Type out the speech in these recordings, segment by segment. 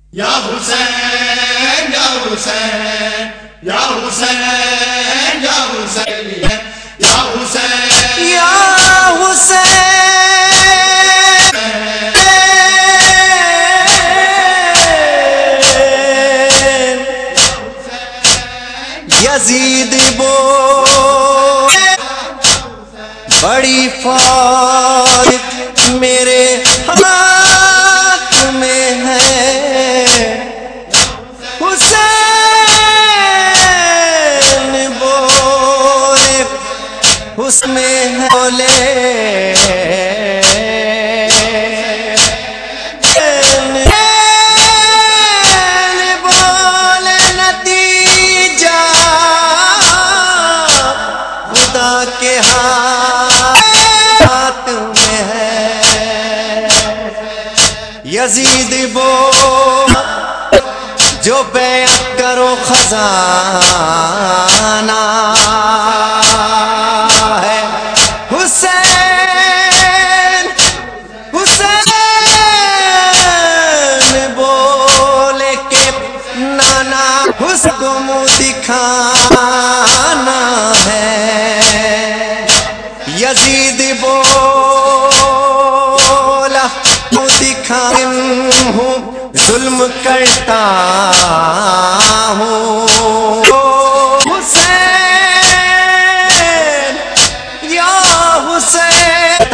یا حسین یا حسین یا حسین یا حسین یا حسین یا حسین یزید بو بڑی فوج میرے ہاتھ میں ہے، حسین بولے اس میں ہے بولے نتیجہ خدا کے ہاتھ میں ہے۔ یزید بو جو بیعت کرو خزانہ ہے، حسین حسین بولے کہ نانا حسن کو منہ دکھانا ہے۔ یزید بولا منہ دکھاؤں ہوں، ظلم کرتا ہوں، حسین یا حسین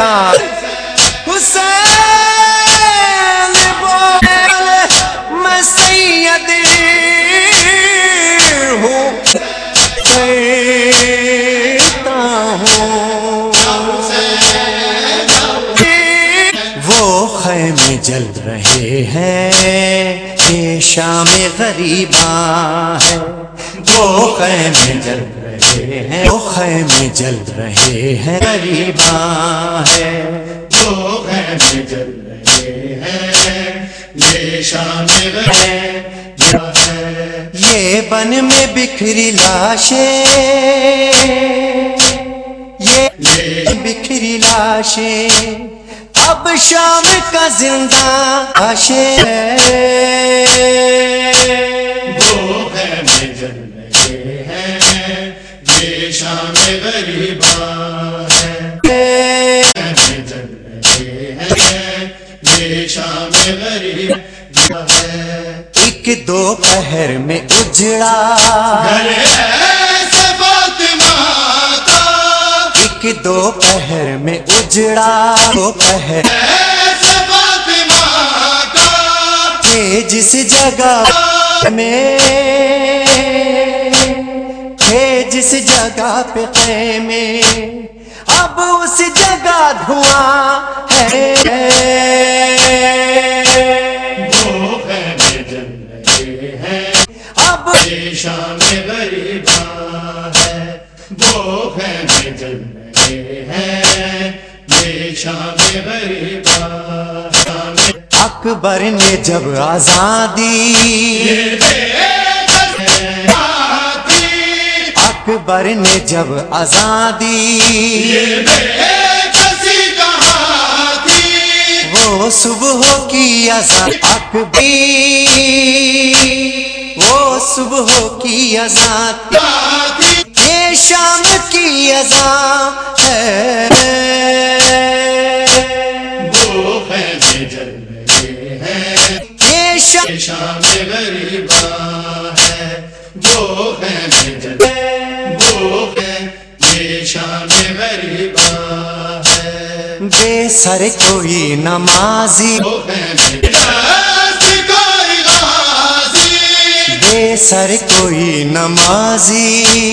حسین بولے میں سید ہوں کرتا ہوں۔ وہ خیمے جل رہے ہیں یہ شام غریباں ہے، وہ خیمے جل رہے ہیں، وہ خیمے جل رہے ہیں غریباں ہے، وہ خیمے جل رہے ہیں یہ شام غریباں ہے۔ یہ بن میں بکھری لاشیں، یہ بکھری لاشیں اب شام کا زندہ عاشق ہے۔ وہ خیمے جل رہے ہیں یہ شام غریباں ہے، خیمے جل رہے ہیں یہ شام غریباں ہے۔ ایک دوپہر میں اجڑا گھر ایسے فاطمہ کا، ایک دوپہر میں اجڑا دوپہر ایسے فاطمہ کا، کہ جس جگہ میں تھے جس جگہ پہ خیمے اب اس جگہ دھواں ہے۔ وہ خیمے جل رہے ہیں اب یہ شام غریباں ہے، وہ خیمے جل رہے ہیں یہ شام غریباں ہے۔ اکبر نے جب آزادی اکبر نے جب آزادی وہ صبح کی اذان وہ صبح کی اذان یہ شام کی اذان ہے۔ وہ خیمے جل رہے ہیں یہ شام غریباں ہے، وہ خیمے جل وہ یہ شام غریباں ہے۔ بے سر کوئی نمازی وہ خیمے کوئی غازی، بے سر کوئی نمازی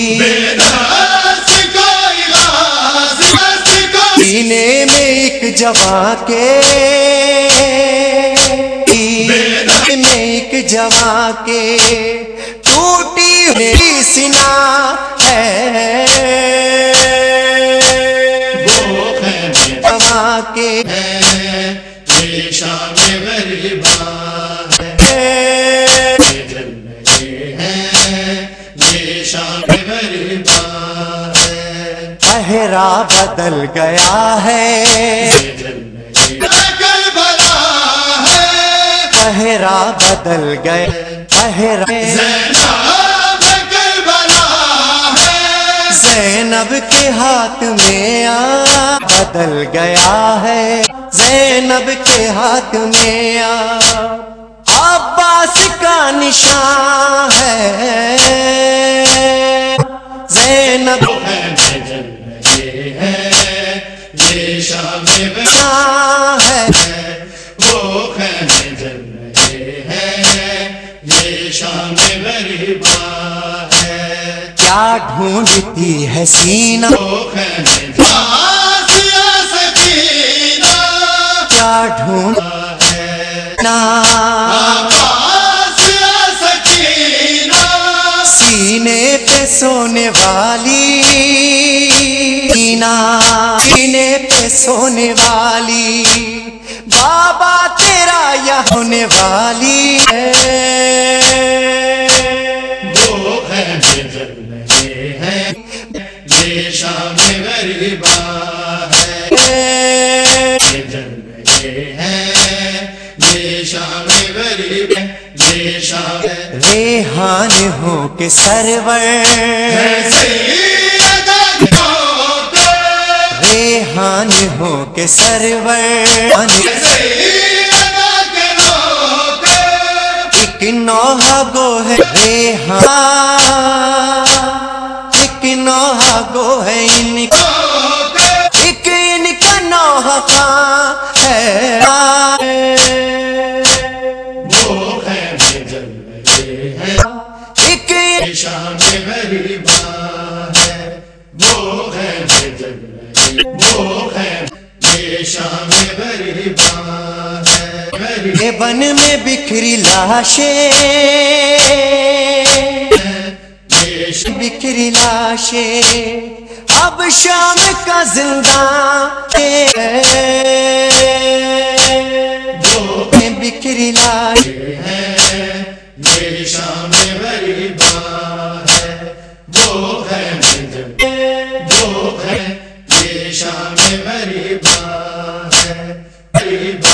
کوئی غازی، سینے میں ایک جوان کے سینے میں ایک جوان کے ٹوٹی ہوئی سینہ ہے۔ جوان کے یہ شام غریباں ہے، جل رہے ہیں یہ شام غریباں ہے۔ پہرا بدل گیا ہے، چہرہ بدل گیا چہرہ زینب کربلا ہے زینب کے ہاتھ میں بدل گیا ہے زینب کے ہاتھ میں عباس کا نشان ہے زینب جل رہے ہیں یہ شام ہے وہ خیمے جل رہے ہیں یہ شام غریبا ہے کیا ڈھونڈتی ہے سینہ وہ خیمے آسیہ سکینہ کیا ڈھونڈ آسیہ سکینہ سینے پہ سونے والی سینے پہ سونے والی بابا تیرا یہ ہونے والی ہے وہ خیمے جل رہے ہیں یہ شام غریبا ہے یہ جل رہے ہیں یہ شام غریب یہ شام ریحان ہو کے سرور ریحان ہو کے سرور ایک نوحہ گو ہے ریحان ایک نوحہ گو ہے ان کا ایک ان کا نوحہ ہے وہ خیمے جل رہے ہیں ایک یہ شام غریبا ہے وہ خیمے جل رہے وہ خیمے یہ شام غریبا ہے یہ بن میں بکھری لاشیں بکھری لاشیں اب شام کا زندان بکھری لاشیں یہ شام غریبا ہے وہ خیمے جل وہ خیمے یہ شام غریبا ہے غریبا